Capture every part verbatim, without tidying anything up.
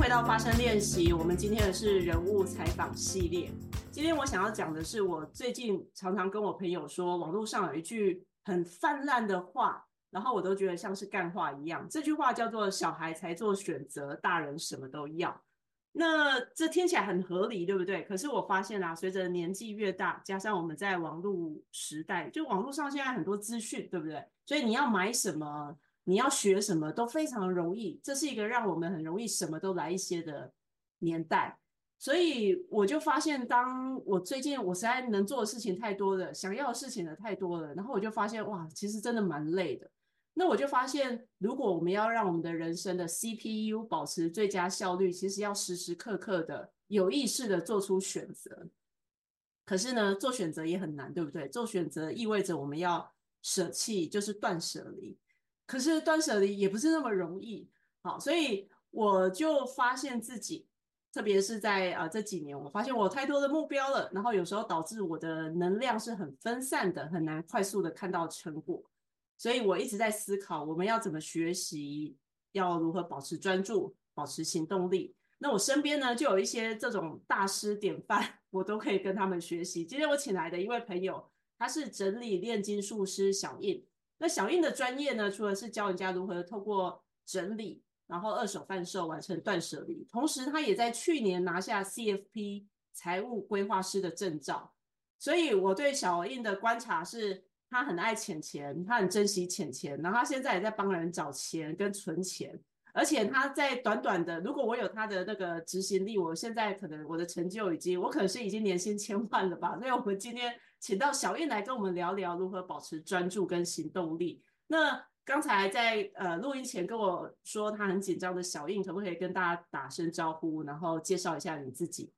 回到发声练习，我们今天的是人物采访系列。今天我想要讲的是，我最近常常跟我朋友说，网络上有一句很泛滥的话，然后我都觉得像是干话一样。这句话叫做“小孩才做选择，大人什么都要”。那这听起来很合理，对不对？可是我发现啊，随着年纪越大，加上我们在网络时代，就网络上现在很多资讯，对不对？所以你要买什么，你要学什么都非常容易，这是一个让我们很容易什么都来一些的年代。所以我就发现，当我最近我实在能做的事情太多了，想要的事情也太多了，然后我就发现，哇，其实真的蛮累的。那我就发现，如果我们要让我们的人生的 C P U 保持最佳效率，其实要时时刻刻的有意识的做出选择。可是呢，做选择也很难，对不对？做选择意味着我们要舍弃，就是断舍离。可是断舍离也不是那么容易。好，所以我就发现自己，特别是在呃这几年，我发现我有太多的目标了，然后有时候导致我的能量是很分散的，很难快速的看到成果。所以我一直在思考，我们要怎么学习，要如何保持专注，保持行动力。那我身边呢，就有一些这种大师典范，我都可以跟他们学习。今天我请来的一位朋友，他是整理炼金术师小印。那小印的专业呢，除了是教人家如何透过整理，然后二手贩售完成断舍离，同时他也在去年拿下 C F P 财务规划师的证照。所以我对小印的观察是，他很爱钱钱，他很珍惜钱钱，然后他现在也在帮人找钱跟存钱。而且他在短短的，如果我有他的那个执行力，我现在可能我的成就已经，我可能是已经年薪千万了吧。所以我们今天请到小印来跟我们聊聊如何保持专注跟行动力。那刚才在呃录音前跟我说他很紧张的小印，可不可以跟大家打声招呼，然后介绍一下你自己？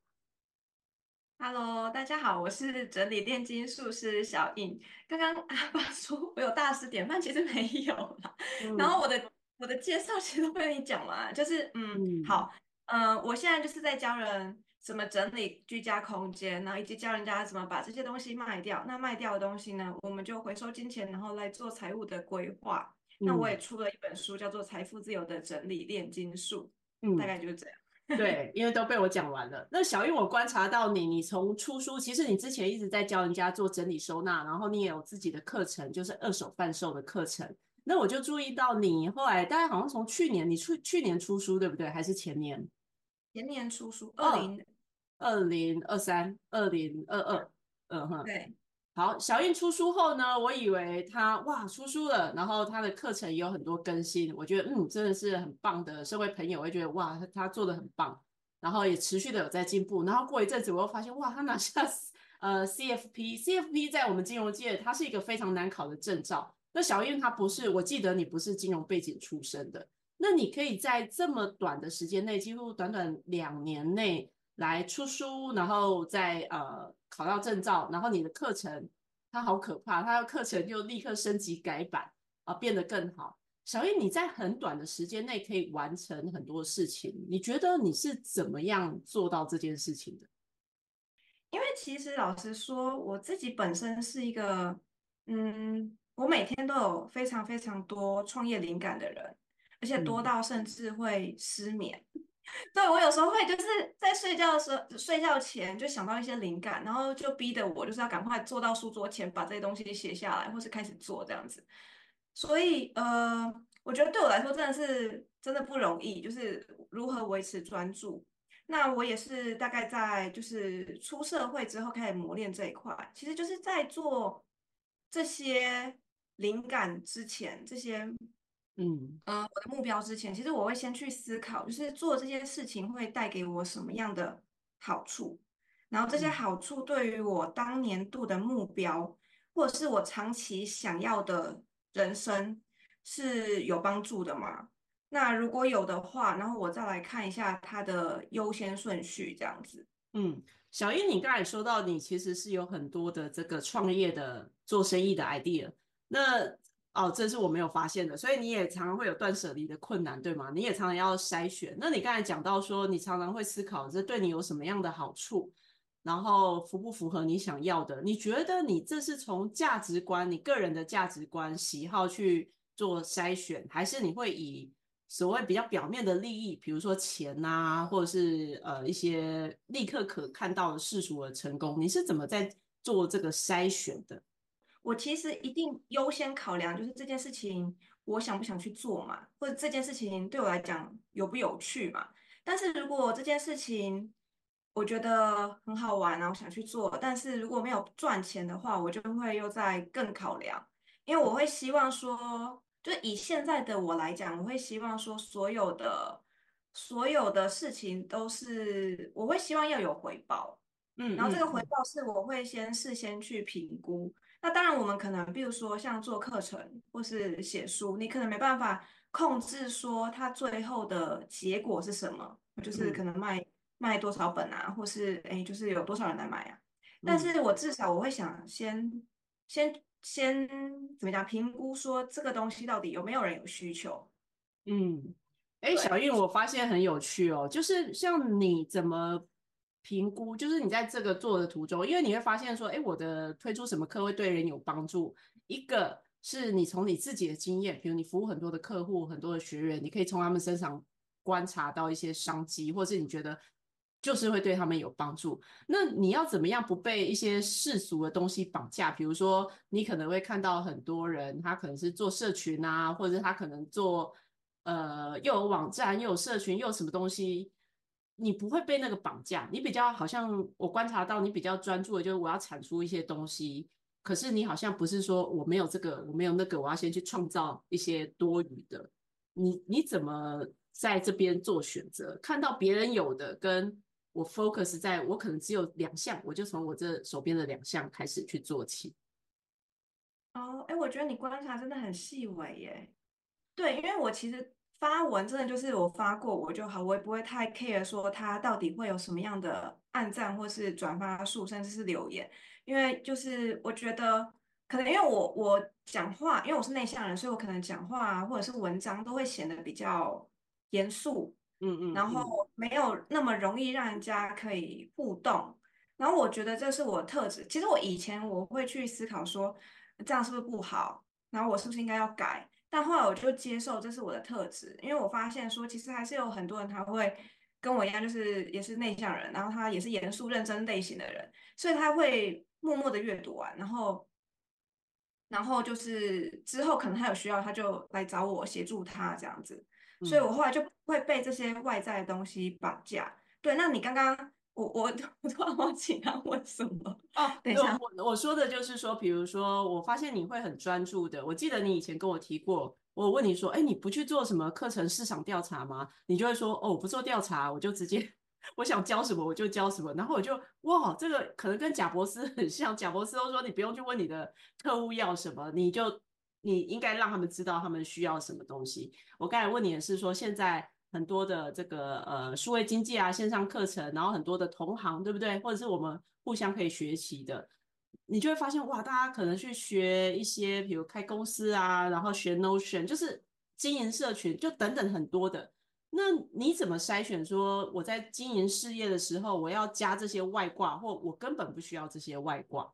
Hello，大家好，我是整理炼金术师小印。刚刚阿爸说我有大师典范，其实没有啦。然后嗯我的我的介绍其实都被你讲完了，就是嗯， 嗯好，嗯、呃我现在就是在教人怎么整理居家空间，然后以及教人家怎么把这些东西卖掉。那卖掉的东西呢，我们就回收金钱，然后来做财务的规划。那我也嗯出了一本书，叫做《财富自由的整理炼金术》，大嗯。 概就是这样。 对，因为都被我讲完了。那小玉，我观察到你，你从出书，其实你之前一直在教人家做整理收纳，然后你也有自己的课程，就是二手贩售的课程。那我就注意到你后来，大概好像从去年，你去去年出书，对不对？还是前年？ 前年出书，二二零二零二三、二零二二，嗯哼。 对。 好，小印出书后呢，我以为他哇出书了，然后他的课程也有很多更新，我觉得嗯真的是很棒的，身为朋友我会觉得哇他他做的很棒，然后也持续的有在进步，然后过一阵子我又发现哇他拿下呃 C F P，C F P 在我们金融界它是一个非常难考的证照，那小印他不是，我记得你不是金融背景出身的，那你可以在这么短的时间内，几乎短短两年内。来出书，然后再呃考到证照，然后你的课程它好可怕，它的课程就立刻升级改版啊、呃，变得更好。小叶，你在很短的时间内可以完成很多事情，你觉得你是怎么样做到这件事情的？ 因为其实老实说，我自己本身是一个，嗯，我每天都有非常非常多创业灵感的人，而且多嗯到甚至会失眠。对，我有时候会就是在睡觉的时候，睡觉前就想到一些灵感，然后就逼得我就是要赶快坐到书桌前把这些东西写下来，或是开始做这样子。所以呃，我觉得对我来说真的是真的不容易，就是如何维持专注。那我也是大概在就是出社会之后开始磨练这一块，其实就是在做这些灵感之前，这些嗯嗯，我的目标之前，其实我会先去思考，就是做这些事情会带给我什么样的好处，然后这些嗯。 好处对于我当年度的目标，或者是我长期想要的人生是有帮助的吗？那如果有的话，然后我再来看一下它的优先顺序，这样子。 嗯，小英，你刚才说到你其实是有很多的这个创业的做生意的 idea，那哦，这是我没有发现的，所以你也常常会有断舍离的困难，对吗？你也常常要筛选。那你刚才讲到说，你常常会思考这对你有什么样的好处，然后符不符合你想要的？你觉得你这是从价值观，你个人的价值观、喜好去做筛选，还是你会以所谓比较表面的利益，比如说钱啊，或者是呃一些立刻可看到的世俗的成功，你是怎么在做这个筛选的？ 我其实一定优先考量就是这件事情我想不想去做嘛，或者这件事情对我来讲有不有趣嘛。但是如果这件事情我觉得很好玩啊，我想去做，但是如果没有赚钱的话，我就会又在更考量，因为我会希望说，就以现在的我来讲，我会希望说所有的所有的事情都是我会希望要有回报。 嗯然后这个回嗯嗯报是我会先事先去评估。那当然，我们可能比如说像做课程或是写书，你可能没办法控制说它最后的结果是什么，就是可嗯能卖卖多少本啊，或是诶就是有多少人来买啊。但嗯是我至少我会想先先先怎么讲，评估说这个东西到底有没有人有需求。 嗯。哎，小对。 韵，我发现很有趣哦，就是像你怎么评估，就是你在这个做的途中，因为你会发现说，哎，我的推出什么课会对人有帮助。一个是你从你自己的经验，比如你服务很多的客户、很多的学员，你可以从他们身上观察到一些商机，或是你觉得就是会对他们有帮助。那你要怎么样不被一些世俗的东西绑架？比如说，你可能会看到很多人，他可能是做社群啊，或者是他可能做呃又有网站，又有社群，又有什么东西，你不会被那个绑架。你比较好像我观察到你比较专注的就是我要产出一些东西，可是你好像不是说我没有这个，我没有那个，我要先去创造一些多余的。你你怎么在这边做选择？看到别人有的，跟我 focus 在我可能只有两项，我就从我这手边的两项开始去做起。 哦，哎，我觉得你观察真的很细微耶。对，因为我其实发文真的就是我发过我就好，我也不会太 care 说它到底会有什么样的按赞或是转发数，甚至是留言。因为就是我觉得可能因为我我讲话，因为我是内向人，所以我可能讲话啊或者是文章都会显得比较严肃， 嗯嗯然后嗯没有那么容易让人家可以互动。然后我觉得这是我的特质。其实我以前我会去思考说这样是不是不好，然后我是不是应该要改。但后来我就接受这是我的特质，因为我发现说，其实还是有很多人他会跟我一样，就是也是内向人，然后他也是严肃认真类型的人，所以他会默默的阅读完，然后然后就是之后可能他有需要，他就来找我协助他这样子，所以嗯。 我后来就不会被这些外在的东西绑架。对，那你刚刚我我我突然忘记他问什么， 哦， 等一下。 我我我说的就是说，比如说，我发现你会很专注的。我记得你以前跟我提过，我问你说，哎，你不去做什么课程市场调查吗？你就会说，哦，我不做调查，我就直接我想教什么我就教什么。然后我就哇，这个可能跟贾博士很像。贾博士都说你不用去问你的客户要什么，你就你应该让他们知道他们需要什么东西。我刚才问你的是说，现在很多的这个呃数位经济啊，线上课程，然后很多的同行，对不对？或者是我们互相可以学习的，你就会发现哇，大家可能去学一些，比如开公司啊，然后学 Notion，就是经营社群，就等等很多的。那你怎么筛选说我在经营事业的时候，我要加这些外挂，或我根本不需要这些外挂？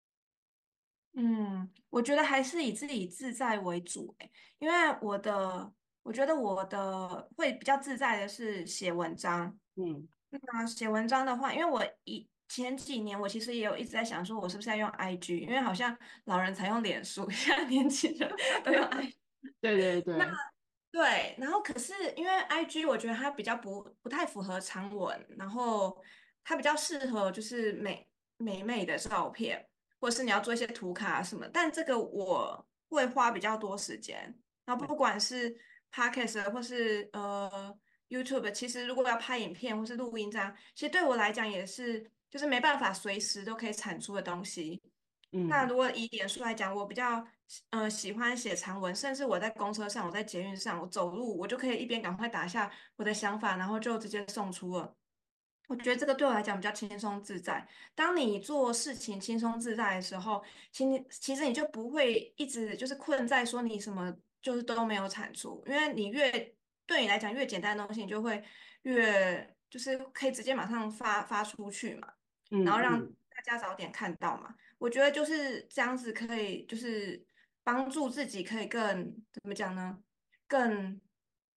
嗯，我觉得还是以自己自在为主欸，因为我的，我觉得我的会比较自在的是写文章。 嗯那写文章的话，因为我以前几年我其实也有一直在想说，我是不是要用 I G，因为好像老人才用脸书，现在年轻人都用 I G。 对对对。 对，然后可是因为 I G 我觉得它比较不不太符合长文，然后它比较适合就是美美美的照片，或者是你要做一些图卡什么，但这个我会花比较多时间。然后不管是 Podcast 或是呃 YouTube，其实如果要拍影片或是录音这样，其实对我来讲也是就是没办法随时都可以产出的东西。那嗯如果以脸书来讲，我比较呃喜欢写长文，甚至我在公车上、我在捷运上、我走路，我就可以一边赶快打下我的想法，然后就直接送出了。我觉得这个对我来讲比较轻松自在。当你做事情轻松自在的时候，其实其实你就不会一直就是困在说你什么就是都没有产出，因为你越对你来讲越简单的东西，你就会越就是可以直接马上发发出去嘛，然后让嗯嗯大家早点看到嘛。我觉得就是这样子，可以就是帮助自己可以更怎么讲呢？更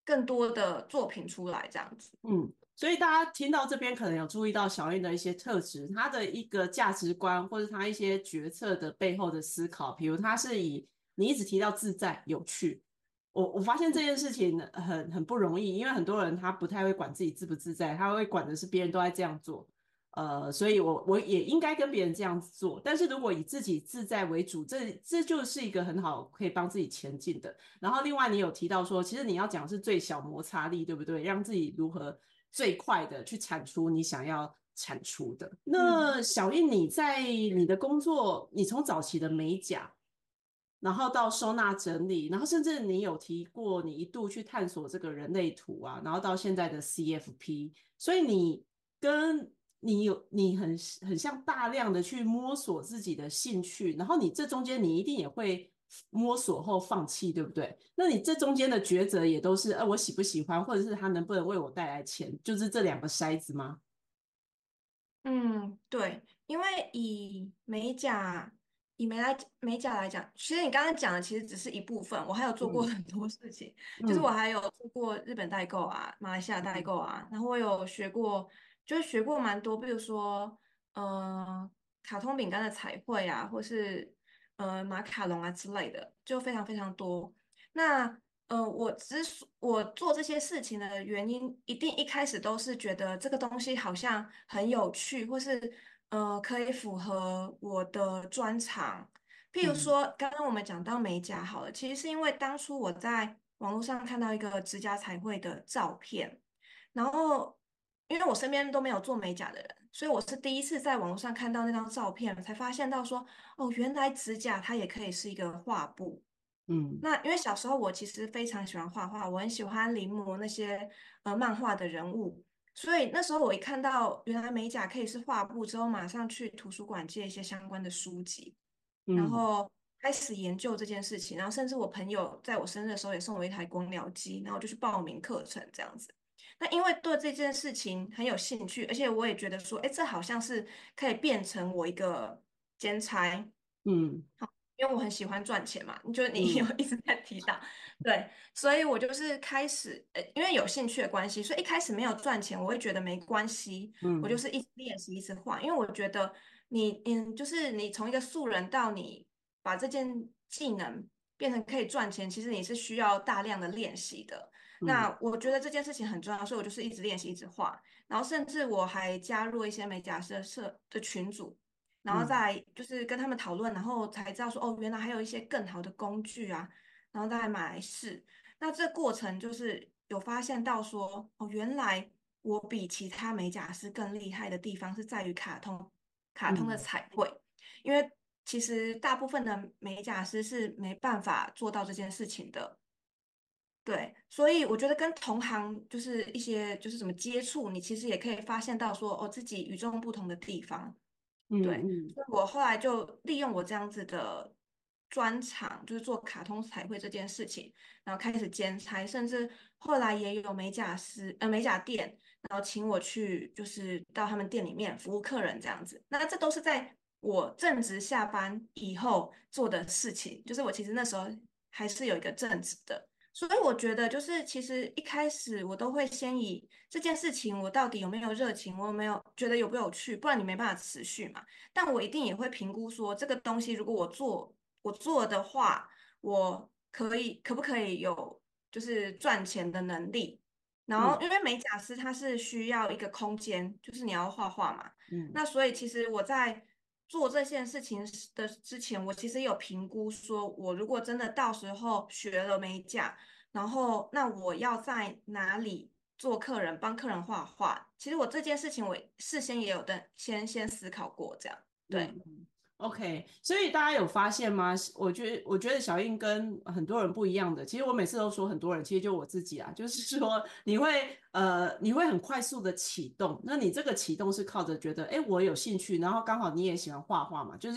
更多的作品出来这样子。 嗯，所以大家听到这边可能有注意到小燕的一些特质，她的一个价值观或者她一些决策的背后的思考，比如她是以你一直提到自在、有趣，我我发现这件事情很很不容易，因为很多人他不太会管自己自不自在，他会管的是别人都在这样做，呃，所以我我也应该跟别人这样做，但是如果以自己自在为主，这这就是一个很好可以帮自己前进的。然后另外你有提到说，其实你要讲的是最小摩擦力，对不对？让自己如何最快的去产出你想要产出的。 嗯。 那小印你在你的工作，你从早期的美甲，然后到收纳整理，然后甚至你有提过你一度去探索这个人类图啊，然后到现在的 C F P，所以你跟你有你很很像大量的去摸索自己的兴趣，然后你这中间你一定也会摸索后放弃，对不对？那你这中间的抉择也都是，呃，我喜不喜欢，或者是他能不能为我带来钱，就是这两个筛子吗？ 嗯，对，因为以美甲，以美来美甲来讲，其实你刚刚讲的其实只是一部分，我还有做过嗯很多事情，就是我嗯还有做过日本代购啊，马来西亚代嗯购啊，然后我有学过，就是学过蛮多，比如说呃卡通饼干的彩绘啊，或是呃马卡龙啊之类的，就非常非常多。那呃，我之所我做这些事情的原因，一定一开始都是觉得这个东西好像很有趣，或是呃可以符合我的专长。譬如嗯说，刚刚我们讲到美甲好了，其实是因为当初我在网络上看到一个指甲彩绘的照片，然后因为我身边都没有做美甲的人，所以我是第一次在网络上看到那张照片，才发现到说，哦，原来指甲它也可以是一个画布。 嗯那因为小时候我其实非常喜欢画画，我很喜欢临摹那些呃漫画的人物，所以那时候我一看到原来美甲可以是画布之后，马上去图书馆借一些相关的书籍，然嗯后开始研究这件事情，然后甚至我朋友在我生日的时候也送我一台光疗机，然后我就去报名课程这样子。那因为对这件事情很有兴趣，而且我也觉得说，哎，这好像是可以变成我一个兼差。 嗯因为我很喜欢赚钱嘛，你就你有嗯一直在提到，对，所以我就是开始，呃，因为有兴趣的关系，所以一开始没有赚钱，我会觉得没关系，我就嗯是一直练习，一直画，因为我觉得你，嗯，就是你从一个素人到你把这件技能变成可以赚钱，其实你是需要大量的练习的。 嗯那我觉得这件事情很重要，所以我就是一直练习，一直画，然后甚至我还加入一些美甲师的社的群组。然后嗯再就是跟他们讨论，然后才知道说哦，原来还有一些更好的工具啊，然后再买来试。那这过程就是有发现到说哦，原来我比其他美甲师更厉害的地方是在于卡通，卡通的嗯彩绘，因为其实大部分的美甲师是没办法做到这件事情的。对，所以我觉得跟同行就是一些就是怎么接触，你其实也可以发现到说哦，自己与众不同的地方。对， 嗯嗯所以我后来就利用我这样子的专长，就是做卡通彩绘这件事情，然后开始兼差，甚至后来也有美甲师呃美甲店，然后请我去就是到他们店里面服务客人这样子。那这都是在我正职下班以后做的事情，就是我其实那时候还是有一个正职的。所以我觉得，就是其实一开始我都会先以这件事情我到底有没有热情，我有没有觉得有不有趣，不然你没办法持续嘛。但我一定也会评估说，这个东西如果我做我做的话，我可以可不可以有就是赚钱的能力。然后， 嗯因为美甲师他是需要一个空间，就是你要画画嘛。 嗯那所以其实我在做这件事情的之前，我其实有评估说，我如果真的到时候学了美甲，然后那我要在哪里做客人，帮客人画画？其实我这件事情我事先也有的先先思考过，这样对。 嗯嗯，OK，所以大家有发现吗？我觉得，我觉得小印跟很多人不一样的。其实我每次都说很多人，其实就我自己啊，就是说你会呃，你会很快速的启动。那你这个启动是靠着觉得，哎，我有兴趣，然后刚好你也喜欢画画嘛，就是有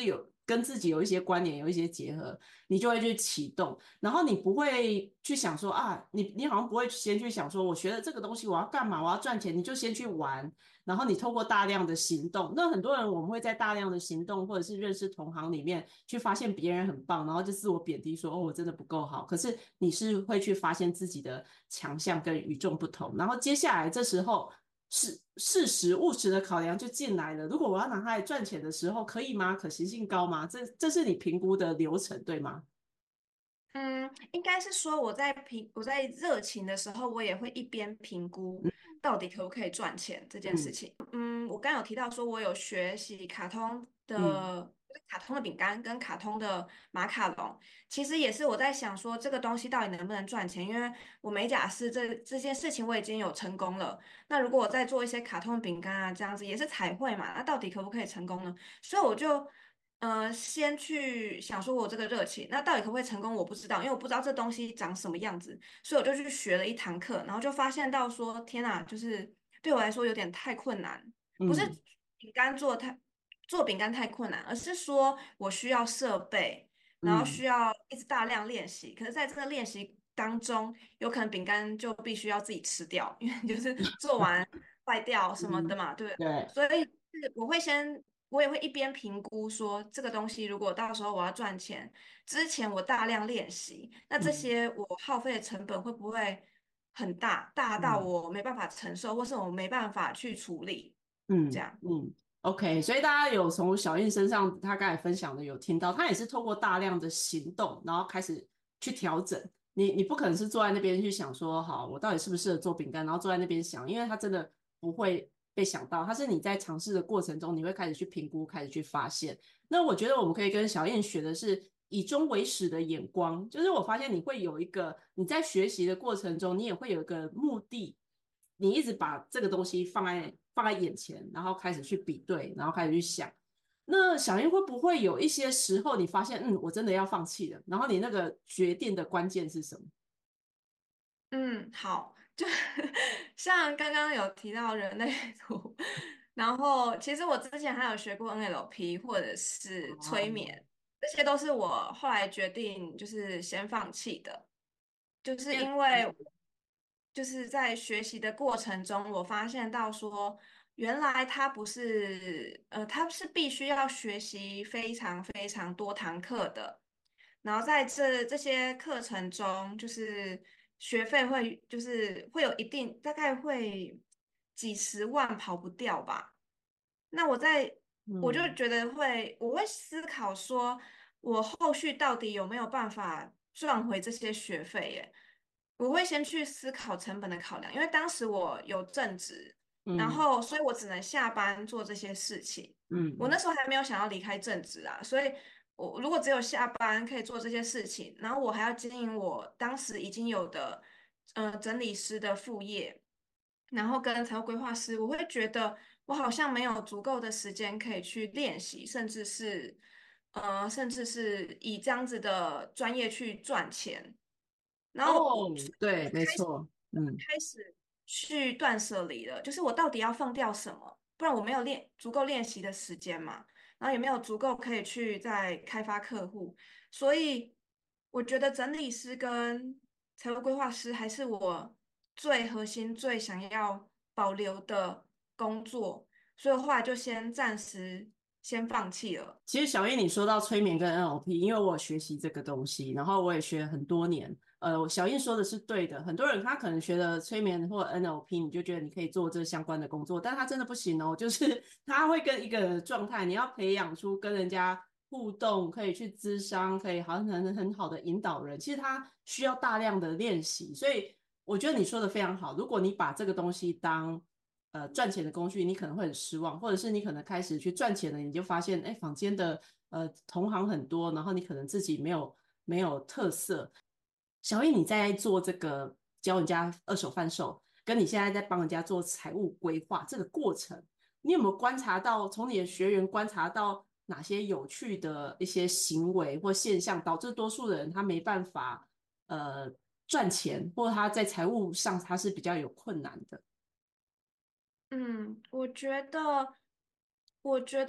跟自己有一些关联，有一些结合，你就会去启动，然后你不会去想说啊，你你好像不会先去想说，我学了这个东西我要干嘛，我要赚钱，你就先去玩，然后你透过大量的行动，那很多人我们会在大量的行动或者是认识同行里面去发现别人很棒，然后就自我贬低说哦我真的不够好，可是你是会去发现自己的强项跟与众不同，然后接下来这时候是事实务实的考量就进来了。如果我要拿它来赚钱的时候，可以吗？可行性高吗？这这是你评估的流程，对吗？ 嗯，应该是说我在评我在热情的时候，我也会一边评估到底可不可以赚钱这件事嗯情。嗯，我刚刚有提到说，我有学习卡通嗯的卡通的饼干跟卡通的马卡龙，其实也是我在想说这个东西到底能不能赚钱，因为我美甲师这这件事情我已经有成功了，那如果我再做一些卡通饼干啊这样子也是彩绘嘛，那到底可不可以成功呢？所以我就。呃，先去想说我这个热情，那到底可不可以成功，我不知道，因为我不知道这东西长什么样子，所以我就去学了一堂课，然后就发现到说，天呐，就是对我来说有点太困难，不是嗯饼干做太做饼干太困难，而是说我需要设备，然后嗯需要一直大量练习，可是在这个练习当中，有可能饼干就必须要自己吃掉，因为就是做完坏掉什么的嗯， 嘛，对不对？ 对， 所以是我会先，我也会一边评估说这个东西，如果到时候我要赚钱，之前我大量练习，那这嗯些我耗费的成本会不会很大，大到嗯。 我没办法承受，或是我没办法去处理？这样。 嗯嗯，OK，所以大家有从小印身上，他刚才分享的有听到，他也是透过大量的行动，然后开始去调整。你你不可能是坐在那边去想说，好，我到底适不适合做饼干，然后坐在那边想，因为他真的不会被想到，他是你在尝试的过程中，你会开始去评估，开始去发现。那我觉得我们可以跟小燕学的是以终为始的眼光，就是我发现你会有一个你在学习的过程中，你也会有一个目的，你一直把这个东西放在放在眼前，然后开始去比对，然后开始去想。那小英会不会有一些时候你发现，嗯，我真的要放弃了，然后你那个决定的关键是什么？ 嗯，好，就像刚刚有提到人类图，然后其实我之前还有学过 N L P 或者是催哦， 眠，这些都是我后来决定就是先放弃的，就是因为就是在学习的过程中，我发现到说，原来它不是，呃，它是必须要学习非常非常多堂课的。然后在这这些课程中，就是学费会就是会有一定，大概会几十万跑不掉吧。那我在我就嗯觉得会，我会思考说，我后续到底有没有办法赚回这些学费？耶，我会先去思考成本的考量，因为当时我有正职，然嗯后所以我只能下班做这些事情。我那嗯时候还没有想要离开正职啊，所以我如果只有下班可以做这些事情，然后我还要经营我当时已经有的呃整理师的副业，然后跟财务规划师，我会觉得我好像没有足够的时间可以去练习，甚至是呃甚至是以这样子的专业去赚钱。然后哦，对，没开始错，嗯。 开始去断舍离了，就是我到底要放掉什么？不然我没有练足够练习的时间嘛，然后也没有足够可以去再开发客户，所以我觉得整理师跟财务规划师还是我最核心、最想要保留的工作，所以我后来就先暂时先放弃了。 其实小叶，你说到催眠跟 N L P，因为我有学习这个东西，然后我也学很多年。呃，小叶说的是对的，很多人他可能学了催眠或 N L P，你就觉得你可以做这相关的工作，但他真的不行哦，就是他会跟一个人的状态，你要培养出跟人家互动，可以去咨商，可以好像很很好的引导人，其实他需要大量的练习，所以我觉得你说的非常好。如果你把这个东西当呃赚钱的工具，你可能会很失望，或者是你可能开始去赚钱了，你就发现哎，坊间的呃同行很多，然后你可能自己没有没有特色。小易，你在做这个教人家二手贩售，跟你现在在帮人家做财务规划这个过程，你有没有观察到，从你的学员观察到哪些有趣的一些行为或现象，导致多数人他没办法呃赚钱，或者他在财务上他是比较有困难的？ 嗯，我觉得，我觉得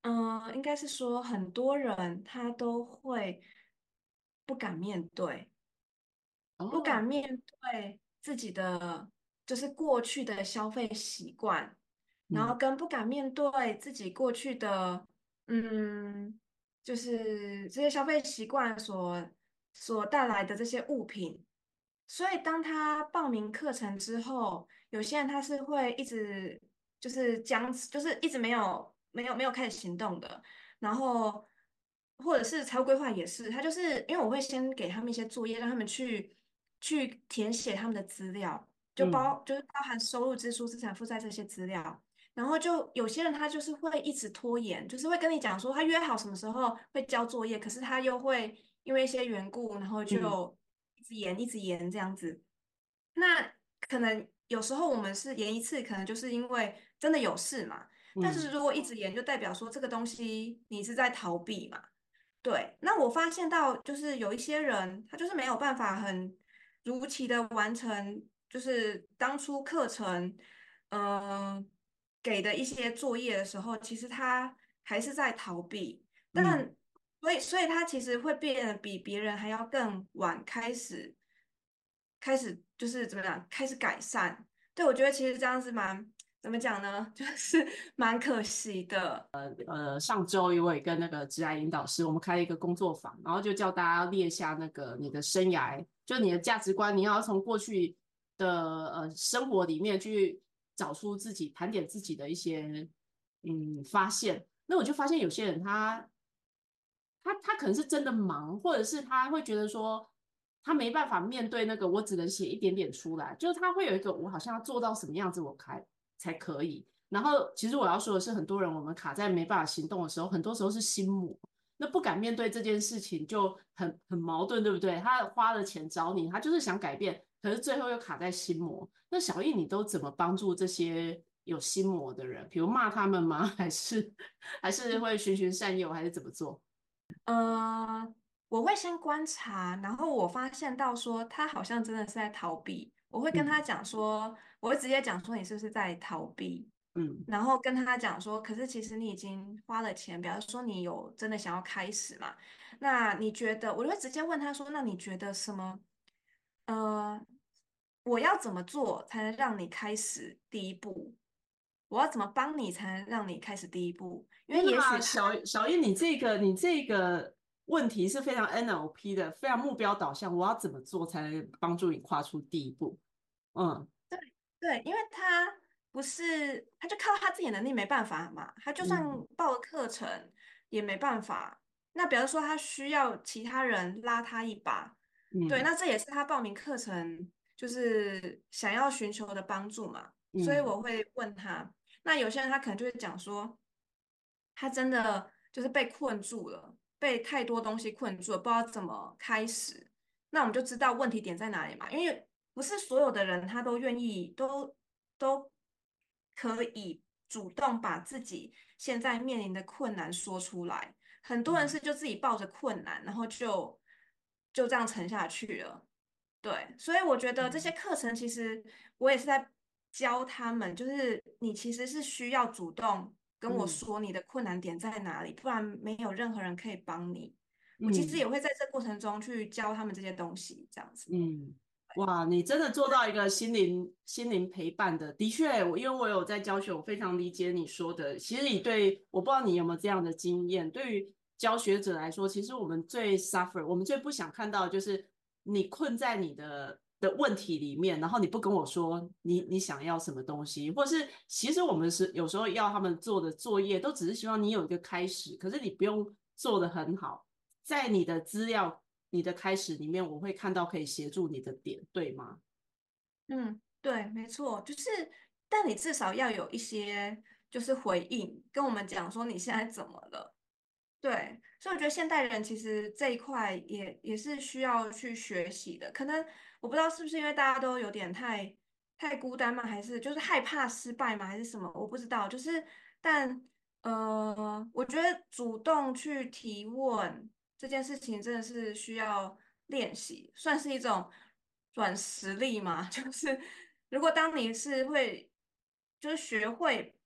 嗯，应该是说很多人他都会不敢面对，不敢哦， 面对自己的就是过去的消费习惯，然后嗯跟不敢面对自己过去的嗯，就是这些消费习惯所所带来的这些物品。所以当他报名课程之后，有些人他是会一直就是僵持，就是一直没有没有没有开始行动的。然后或者是财务规划也是，他就是因为我会先给他们一些作业，让他们去去填写他们的资料，就嗯包就是包含收入、支出、资产负债这些资料。然后就有些人他就是会一直拖延，就是会跟你讲说他约好什么时候会交作业，可是他又会因为一些缘故，然后嗯就一直延一直延这样子。那可能有时候我们是延一次，可能就是因为真的有事嘛。但是嗯如果一直延，就代表说这个东西你是在逃避嘛。对，那我发现到就是有一些人，他就是没有办法很如期的完成，就是当初课程，嗯、给的一些作业的时候，其实他还是在逃避， 嗯。 但所以所以他其实会变得比别人还要更晚开始，开始就是怎么讲，开始改善。对，我觉得其实这样子蛮，怎么讲呢，就是蛮可惜的。 呃，上周我也跟那个职涯引导师，我们开了一个工作坊，然后就叫大家列下那个你的生涯，就你的价值观，你要从过去的呃生活里面去找出自己，盘点自己的一些嗯发现。那我就发现有些人他他他可能是真的忙，或者是他会觉得说他没办法面对那个，我只能写一点点出来，就是他会有一个我好像要做到什么样子我才才可以。然后其实我要说的是，很多人我们卡在没办法行动的时候，很多时候是心魔，那不敢面对这件事情就很很矛盾，对不对？他花了钱找你，他就是想改变，可是最后又卡在心魔。那小易，你都怎么帮助这些有心魔的人？比如骂他们吗？还是还是会循循善诱，还是怎么做？ 呃，我会先观察，然后我发现到说他好像真的是在逃避，我会跟他嗯讲说，我会直接讲说你是不是在逃避， 嗯然后跟他讲说，可是其实你已经花了钱，表示说你有真的想要开始嘛？那你觉得，我就会直接问他说，那你觉得什么？呃，我要怎么做才能让你开始第一步？我要怎么帮你才能让你开始第一步？因为天啊， 也许他。 小小叶，你这个你这个问题是非常 N L P 的，非常目标导向。我要怎么做才能帮助你跨出第一步？嗯对，因为他不是，他就靠他自己的能力没办法嘛，他就算嗯报了课程也没办法。那比如说他需要其他人拉他一把，对， 嗯那这也是他报名课程就是想要寻求的帮助嘛。所以嗯我会问他，那有些人他可能就会讲说，他真的就是被困住了，被太多东西困住了，不知道怎么开始。那我们就知道问题点在哪里嘛，因为不是所有的人他都愿意，都都可以主动把自己现在面临的困难说出来。很多人嗯是就自己抱着困难，然后就就这样沉下去了。对，所以我觉得这些嗯课程其实我也是在教他们，就是你其实是需要主动跟我嗯说你的困难点在哪里，不然没有任何人可以帮你。我其实嗯。 也会在这过程中去教他们这些东西，这样子。 嗯，哇，你真的做到一个心灵心灵陪伴的，的确，我因为我有在教学，我非常理解你说的。其实你对，我不知道你有没有这样的经验，对于教学者来说，其实我们最 suffer，我们最不想看到的就是你困在你的的问题里面，然后你不跟我说你你想要什么东西，或是其实我们是有时候要他们做的作业，都只是希望你有一个开始，可是你不用做得很好。在你的资料、你的开始里面，我会看到可以协助你的点，对吗？ 嗯，对，没错，就是，但你至少要有一些就是回应，跟我们讲说你现在怎么了。对，所以我觉得现代人其实这一块也也是需要去学习的。可能我不知道是不是因为大家都有点太太孤单吗？还是就是害怕失败吗？还是什么？我不知道。就是但呃，我觉得主动去提问这件事情真的是需要练习，算是一种软实力嘛。就是如果当你是会，就是学会。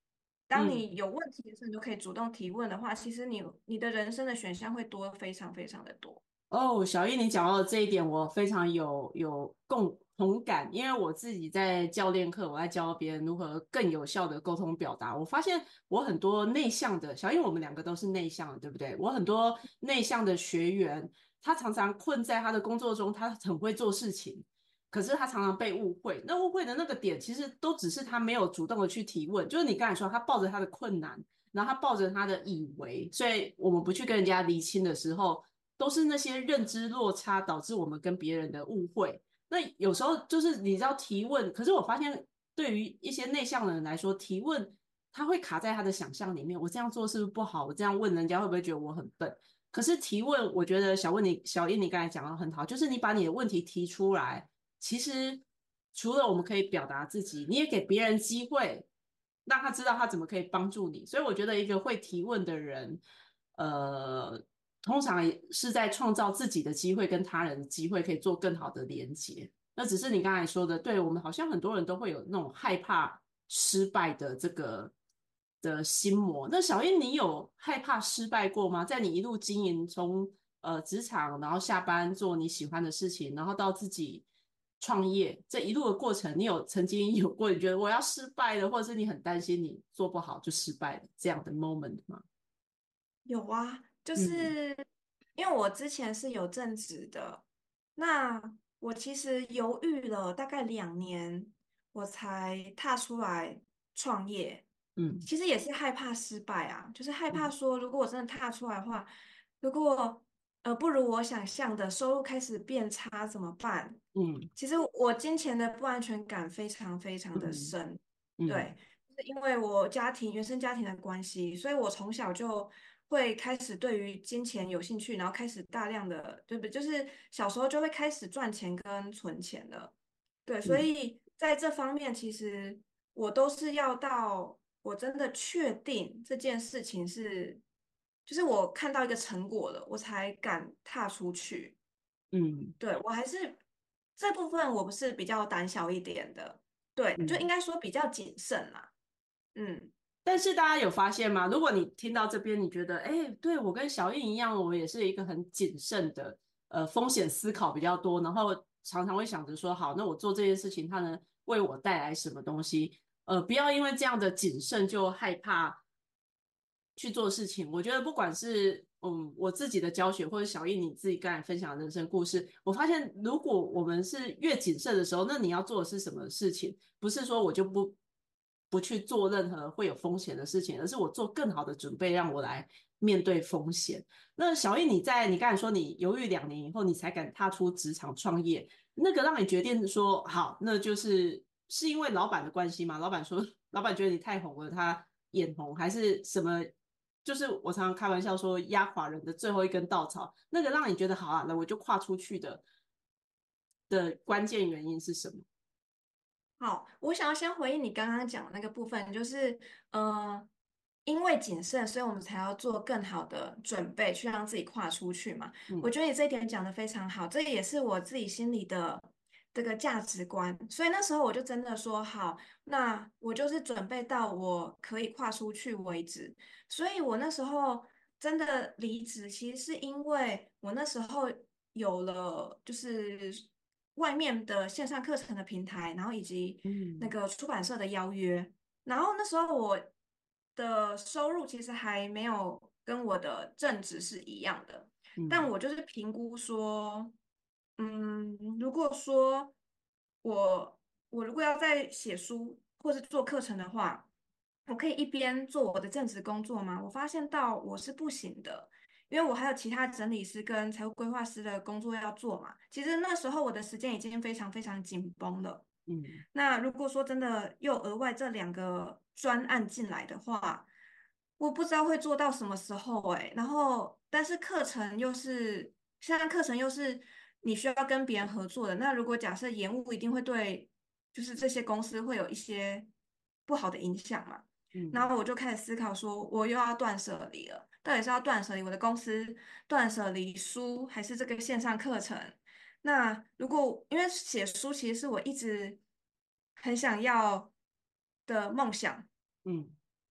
当嗯。 你有问题的时候，你就可以主动提问的话，其实你你的人生的选项会多非常非常的多。 哦，小易，你讲到的这一点，我非常有有共同感，因为我自己在教练课，我在教别人如何更有效的沟通表达。我发现我很多内向的，小易，我们两个都是内向的，对不对？我很多内向的学员，他常常困在他的工作中，他很会做事情，可是他常常被误会。那误会的那个点，其实都只是他没有主动的去提问，就是你刚才说，他抱着他的困难，然后他抱着他的以为，所以我们不去跟人家厘清的时候。都是那些认知落差导致我们跟别人的误会。那有时候就是你知道提问，可是我发现对于一些内向的人来说，提问他会卡在他的想象里面。我这样做是不是不好？我这样问人家会不会觉得我很笨？可是提问，我觉得小问你小英你刚才讲的很好，就是你把你的问题提出来，其实除了我们可以表达自己，你也给别人机会，让他知道他怎么可以帮助你。所以我觉得一个会提问的人，呃，通常是在创造自己的机会跟他人的机会，可以做更好的连接。那只是你刚才说的，对我们好像很多人都会有那种害怕失败的这个的心魔。那小英，你有害怕失败过吗？在你一路经营从呃职场，然后下班做你喜欢的事情，然后到自己创业这一路的过程，你有曾经有过你觉得我要失败了，或者是你很担心你做不好就失败了这样的 moment 吗？ 有啊，就嗯是因为我之前是有正职的，那我其实犹豫了大概两年，我才踏出来创业。 嗯其实也是害怕失败啊，就是害怕嗯说，如果我真的踏出来的话，如果呃不如我想象的收入开始变差怎么办？ 嗯其实我金钱的不安全感非常非常的嗯深， 嗯对。是因为我家庭原生家庭的关系，所以我从小就会开始对于金钱有兴趣，然后开始大量的，对不对？就是小时候就会开始赚钱跟存钱了。对，所嗯以在这方面，其实我都是要到我真的确定这件事情是，就是我看到一个成果了，我才敢踏出去。 嗯对，我还是这部分我不是比较胆小一点的，对，就应嗯。 该说比较谨慎啦。嗯。 但是大家有发现吗？如果你听到这边，你觉得，哎，对我跟小印一样，我也是一个很谨慎的，呃，风险思考比较多，然后常常会想着说，好，那我做这件事情，它能为我带来什么东西？呃，不要因为这样的谨慎就害怕去做事情。我觉得不管是嗯我自己的教学，或者小印你自己刚才分享的人生故事，我发现如果我们是越谨慎的时候，那你要做的是什么事情？不是说我就不不去做任何会有风险的事情，而是我做更好的准备，让我来面对风险。那小易，你在你刚才说你犹豫两年以后，你才敢踏出职场创业，那个让你决定说好，那就是是因为老板的关系吗？老板说，老板觉得你太红了，他眼红，还是什么？就是我常常开玩笑说压垮人的最后一根稻草，那个让你觉得好啊，那我就跨出去的的关键原因是什么？ 好，我想要先回应你刚刚讲的那个部分，就是呃，因为谨慎，所以我们才要做更好的准备，去让自己跨出去嘛。我嗯觉得你这一点讲的非常好，这也是我自己心里的这个价值观。所以那时候我就真的说好，那我就是准备到我可以跨出去为止。所以我那时候真的离职，其实是因为我那时候有了就是外面的线上课程的平台，然后以及那嗯个出版社的邀约，然后那时候我的收入其实还没有跟我的正职是一样的，但嗯我就是评估说，嗯，如果说我我如果要在写书或是做课程的话，我可以一边做我的正职工作吗？我发现到我是不行的，因为我还有其他整理师跟财务规划师的工作要做嘛。其实那时候我的时间已经非常非常紧绷了。 嗯那如果说真的又额外这两个专案进来的话，我不知道会做到什么时候诶、然后，但是课程又是现在课程又是你需要跟别人合作的。那如果假设延误，一定会对就是这些公司会有一些不好的影响嘛。然嗯后我就开始思考说，我又要断舍离了，到底是要断舍离我的公司，断舍离书，还是这个线上课程？那如果因为写书其实是我一直很想要的梦想， 嗯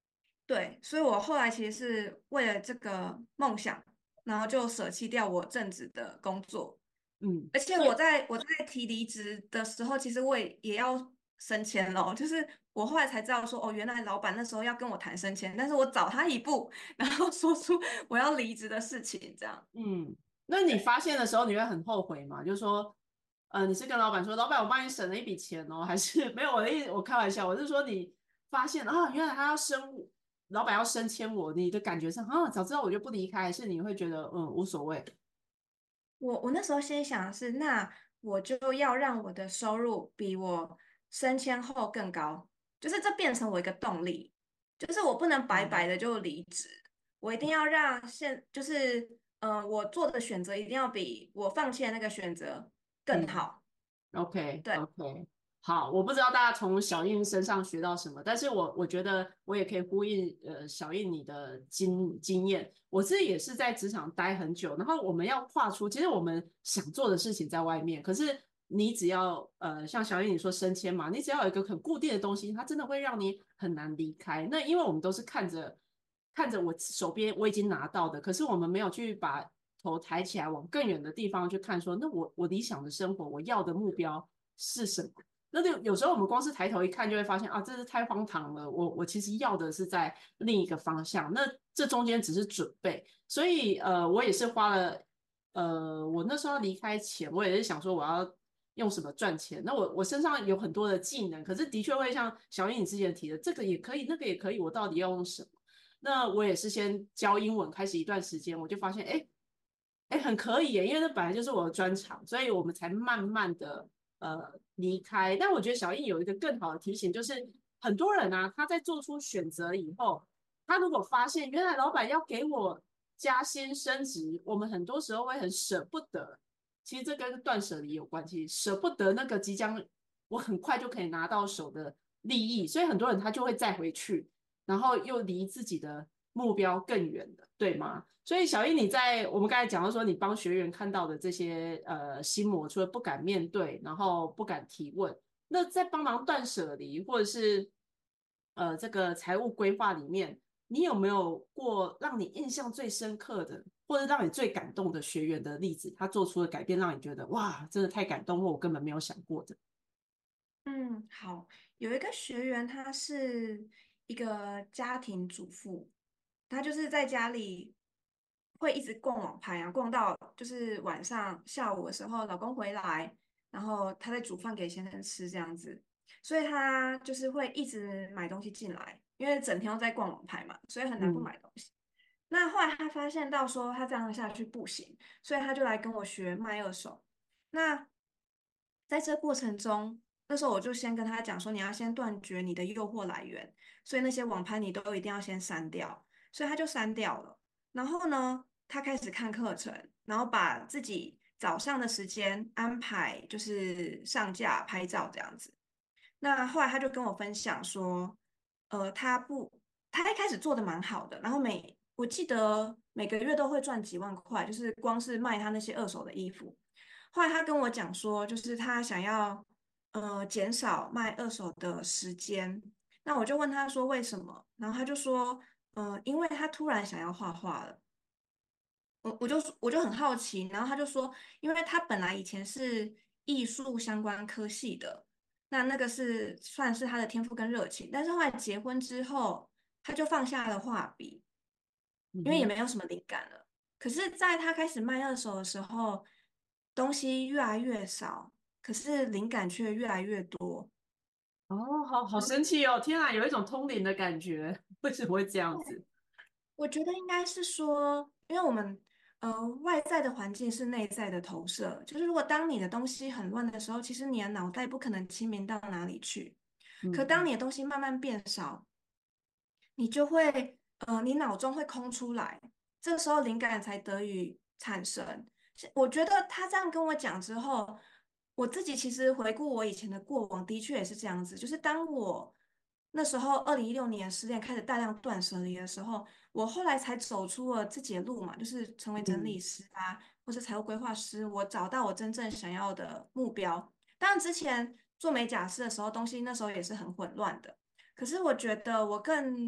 对，所以我后来其实是为了这个梦想，然后就舍弃掉我正职的工作。 嗯， 而且所以我在我在提离职的时候，其实我也也要升迁咯，就是我后来才知道说，哦，原来老板那时候要跟我谈升迁，但是我早他一步，然后说出我要离职的事情，这样。 嗯，那你对。 发现的时候，你会很后悔吗？就是说，呃，你是跟老板说，老板，我帮你省了一笔钱哦，还是没有？我的意思，我开玩笑，我是说你发现啊，原来他要升我，老板要升迁我，你的感觉是啊，早知道我就不离开，还是你会觉得嗯无所谓？ 我我那时候先想的是，那我就要让我的收入比我升迁后更高，就是这变成我一个动力，就是我不能白白嗯的就离职，我一定要让现就是呃我做的选择一定要比我放弃的那个选择更嗯。 好。 OK 对。 OK，好，我不知道大家从小印身上学到什么，但是我我觉得我也可以呼应呃小印你的经经验，我自己也是在职场待很久，然后我们要跨出，其实我们想做的事情在外面，可是你只要呃像小印你说升迁嘛，你只要有一个很固定的东西，它真的会让你很难离开。那因为我们都是看着看着我手边我已经拿到的，可是我们没有去把头抬起来往更远的地方去看说，那我我理想的生活，我要的目标是什么？那就有时候我们光是抬头一看，就会发现啊，这是太荒唐了。我我其实要的是在另一个方向，那这中间只是准备。所以呃，我也是花了呃，我那时候离开前，我也是想说我要用什么赚钱。那我我身上有很多的技能，可是的确会像小英你之前提的，这个也可以，那个也可以，我到底要用什么？那我也是先教英文开始一段时间，我就发现，哎，哎，很可以耶，因为那本来就是我的专长，所以我们才慢慢的呃离开。但我觉得小印有一个更好的提醒，就是很多人啊，他在做出选择以后，他如果发现原来老板要给我加薪升职，我们很多时候会很舍不得。其实这跟断舍离有关系，舍不得那个即将我很快就可以拿到手的利益，所以很多人他就会再回去，然后又离自己的目标更远了，对吗？所以小易，你在我们刚才讲到说，你帮学员看到的这些呃心魔，除了不敢面对，然后不敢提问，那在帮忙断舍离或者是呃这个财务规划里面，你有没有过让你印象最深刻的，或者让你最感动的学员的例子？他做出的改变，让你觉得哇，真的太感动，或我根本没有想过的。 嗯，好，有一个学员，她是一个家庭主妇，她就是在家里会一直逛网拍啊，逛到就是晚上下午的时候，老公回来，然后她在煮饭给先生吃这样子，所以她就是会一直买东西进来，因为整天都在逛网拍嘛，所以很难不嗯买东西。那后来她发现到说她这样下去不行，所以她就来跟我学卖二手。那在这过程中，那时候我就先跟他讲说，你要先断绝你的诱惑来源，所以那些网拍你都一定要先删掉，所以他就删掉了。然后呢，他开始看课程，然后把自己早上的时间安排就是上架拍照这样子。那后来他就跟我分享说，呃，他不，他一开始做的蛮好的，然后每我记得每个月都会赚几万块，就是光是卖他那些二手的衣服。后来他跟我讲说，就是他想要呃减少卖二手的时间。那我就问他说为什么，然后他就说，呃，因为他突然想要画画了。我我就我就很好奇，然后他就说，因为他本来以前是艺术相关科系的，那那个是算是他的天赋跟热情，但是后来结婚之后，他就放下了画笔，因为也嗯哼。 没有什么灵感了。可是，在他开始卖二手的时候，东西越来越少，可是灵感却越来越多。 哦，好好神奇哦！天啊，有一种通灵的感觉，为什么会这样子？ 我觉得应该是说，因为我们呃外在的环境是内在的投射，就是如果当你的东西很乱的时候，其实你的脑袋不可能清明到哪里去。可当你嗯嗯的东西慢慢变少，你就会呃你脑中会空出来，这时候灵感才得以产生。是我觉得他这样跟我讲之后，我自己其实回顾我以前的过往，的确也是这样子，就是当我那时候二零一六年失恋开始大量断舍离的时候。我后来才走出了自己的路嘛，就是成为整理嗯师啊，或是财务规划师。我找到我真正想要的目标。当然，之前做美甲师的时候，东西那时候也是很混乱的。可是我觉得我更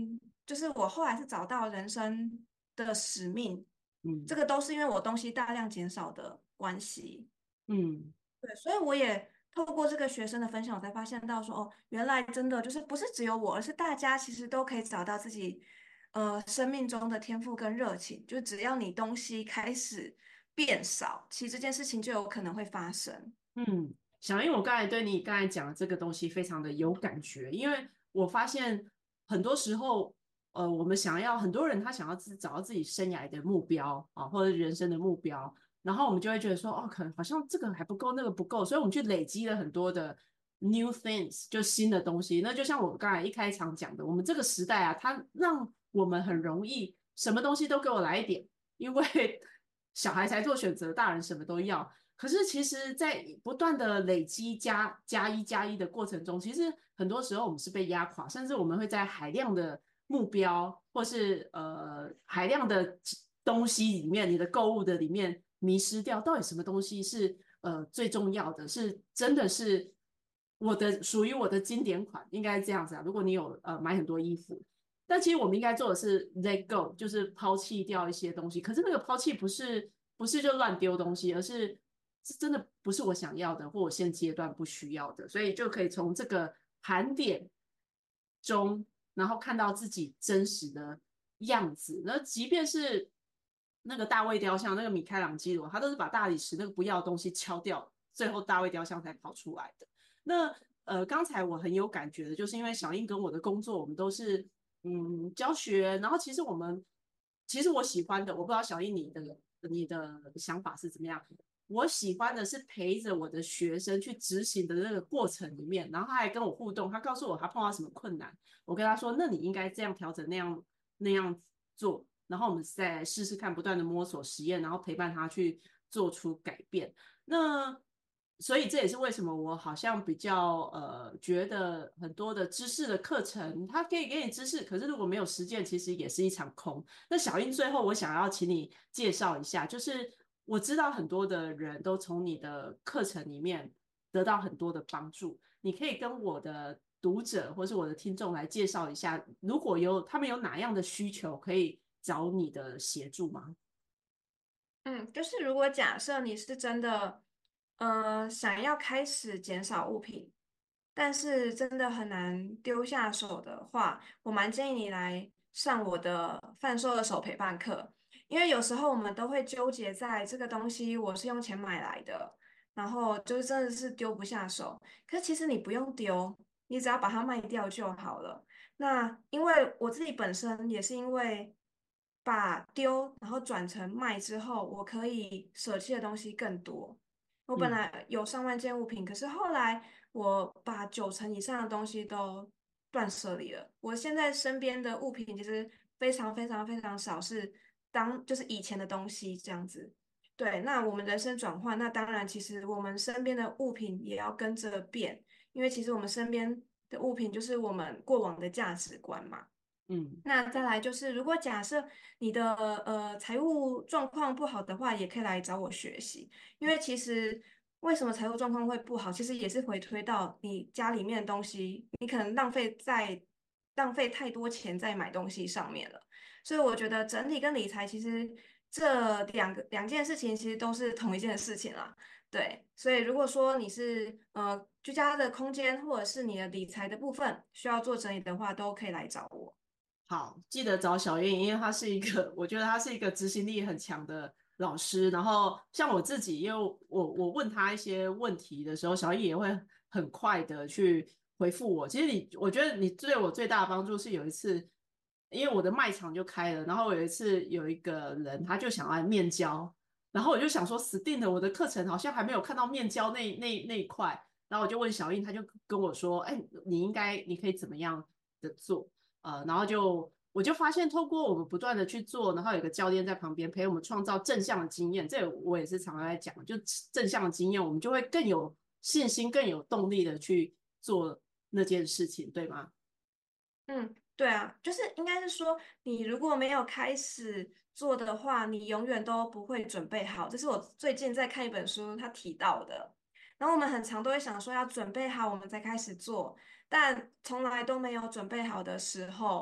就是我后来是找到人生的使命，这嗯个都是因为我东西大量减少的关系。 嗯对，所以我也透过这个学生的分享，我才发现到说，哦，原来真的就是不是只有我，而是大家其实都可以找到自己呃生命中的天赋跟热情，就只要你东西开始变少，其实这件事情就有可能会发生。 嗯，小英，我刚才对你刚才讲的这个东西非常的有感觉，因为我发现很多时候，呃，我们想要很多人他想要自找到自己生涯的目标啊，或者人生的目标，然后我们就会觉得说，哦，可能好像这个还不够，那个不够，所以我们去累积了很多的 new things，就新的东西。那就像我刚才一开场讲的，我们这个时代啊，它让我们很容易什么东西都给我来一点，因为小孩才做选择，大人什么都要。可是其实，在不断的累积加加一加一的过程中，其实很多时候我们是被压垮，甚至我们会在海量的目标或是呃海量的东西里面，你的购物的里面迷失掉，到底什么东西是呃最重要的，是真的是我的属于我的经典款，应该这样子啊。如果你有呃买很多衣服，但其实我们应该做的是 let go，就是抛弃掉一些东西。可是那个抛弃不是不是就乱丢东西，而是是真的不是我想要的，或我现阶段不需要的，所以就可以从这个盘点中，然后看到自己真实的样子。那即便是那个大卫雕像，那个米开朗基罗，他都是把大理石那个不要的东西敲掉，最后大卫雕像才跑出来的。那呃，刚才我很有感觉的，就是因为小英跟我的工作，我们都是嗯教学，然后其实我们其实我喜欢的，我不知道小英你的你的想法是怎么样。我喜欢的是陪着我的学生去执行的那个过程里面，然后他还跟我互动，他告诉我他碰到什么困难，我跟他说，那你应该这样调整，那样那样做，然后我们再试试看，不断的摸索实验，然后陪伴他去做出改变。那所以这也是为什么我好像比较呃觉得很多的知识的课程，它可以给你知识，可是如果没有实践，其实也是一场空。那小英最后我想要请你介绍一下，就是我知道很多的人都从你的课程里面得到很多的帮助，你可以跟我的读者或是我的听众来介绍一下，如果有他们有哪样的需求可以找你的协助吗？ 嗯，就是如果假设你是真的，呃，想要开始减少物品，但是真的很难丢下手的话，我蛮建议你来上我的贩售二手陪伴课，因为有时候我们都会纠结在这个东西我是用钱买来的，然后就是真的是丢不下手。可是其实你不用丢，你只要把它卖掉就好了。那因为我自己本身也是因为把丢然后转成卖之后，我可以舍弃的东西更多。我本嗯。 来有上万件物品，可是后来我把九成以上的东西都断舍离了。我现在身边的物品其实非常非常非常少，是当就是以前的东西这样子。对，那我们人生转换，那当然其实我们身边的物品也要跟着变，因为其实我们身边的物品就是我们过往的价值观嘛。 嗯。 那再来就是，如果假设你的呃财务状况不好的话，也可以来找我学习。因为其实为什么财务状况会不好，其实也是回推到你家里面的东西，你可能浪费在浪费太多钱在买东西上面了。所以我觉得整体跟理财其实这两个两件事情其实都是同一件事情啦。对，所以如果说你是呃居家的空间或者是你的理财的部分需要做整理的话，都可以来找我。 好，记得找小燕，因为她是一个，我觉得她是一个执行力很强的老师。然后像我自己，因为我我问她一些问题的时候，小燕也会很快的去回复我。其实你，我觉得你对我最大的帮助是有一次，因为我的卖场就开了，然后有一次有一个人他就想要面交，然后我就想说死定了，我的课程好像还没有看到面交那那那一块，然后我就问小燕，他就跟我说，哎，你应该你可以怎么样的做？呃，然后就我就发现，透过我们不断的去做，然后有个教练在旁边陪我们创造正向的经验，这我也是常常在讲，就正向的经验，我们就会更有信心、更有动力的去做那件事情，对吗？ 嗯，对啊，就是应该是说，你如果没有开始做的话，你永远都不会准备好。这是我最近在看一本书，他提到的。然后我们很常都会想说要准备好，我们再开始做，但从来都没有准备好的时候。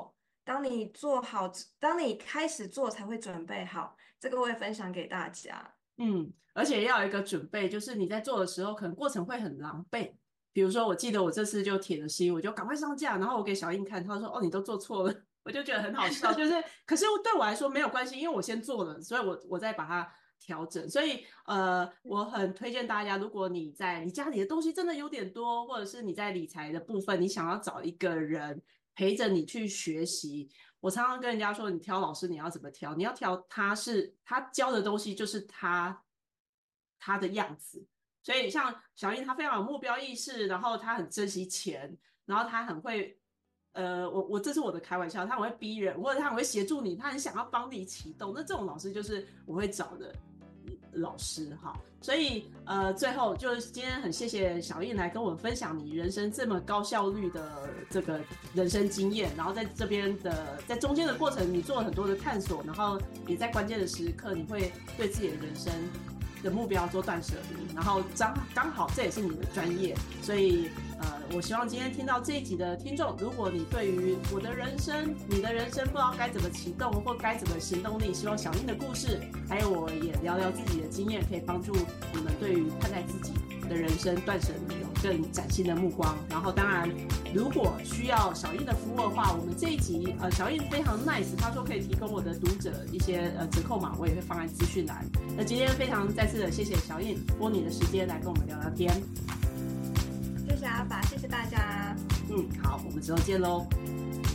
当你做好，当你开始做才会准备好，这个我也分享给大家。 嗯，而且要有一个准备，就是你在做的时候，可能过程会很狼狈。比如说，我记得我这次就铁了心，我就赶快上架，然后我给小印看，他说：“哦，你都做错了。”我就觉得很好笑，就是，可是对我来说没有关系，因为我先做了，所以我我再把它调整。所以，呃，我很推荐大家，如果你在你家里的东西真的有点多，或者是你在理财的部分，你想要找一个人陪着你去学习。我常常跟人家说，你挑老师你要怎么挑？你要挑他是他教的东西，就是他他的样子。所以像小英，他非常有目标意识，然后他很珍惜钱，然后他很会，呃，我我这是我的开玩笑，他很会逼人，或者他很会协助你，他很想要帮你启动。那这种老师就是我会找的老师哈。所以呃，最后就是今天很谢谢小印来跟我们分享你人生这么高效率的这个人生经验，然后在这边的在中间的过程，你做了很多的探索，然后也在关键的时刻，你会对自己的人生的目标做断舍离，然后刚刚好这也是你的专业，所以呃，我希望今天听到这一集的听众，如果你对于我的人生、你的人生不知道该怎么启动或该怎么行动力，希望小英的故事，还有我也聊聊自己的经验，可以帮助你们对于看待自己的人生断舍离有更崭新的目光。然后当然，如果需要小英的服务的话，我们这一集呃小英非常 nice， 他说可以提供我的读者一些呃折扣码，我也会放在资讯栏。那今天非常再次的谢谢小英拨你的时间来跟我们聊聊天。 谢谢阿法，谢谢大家。 嗯，好，我们之后见喽。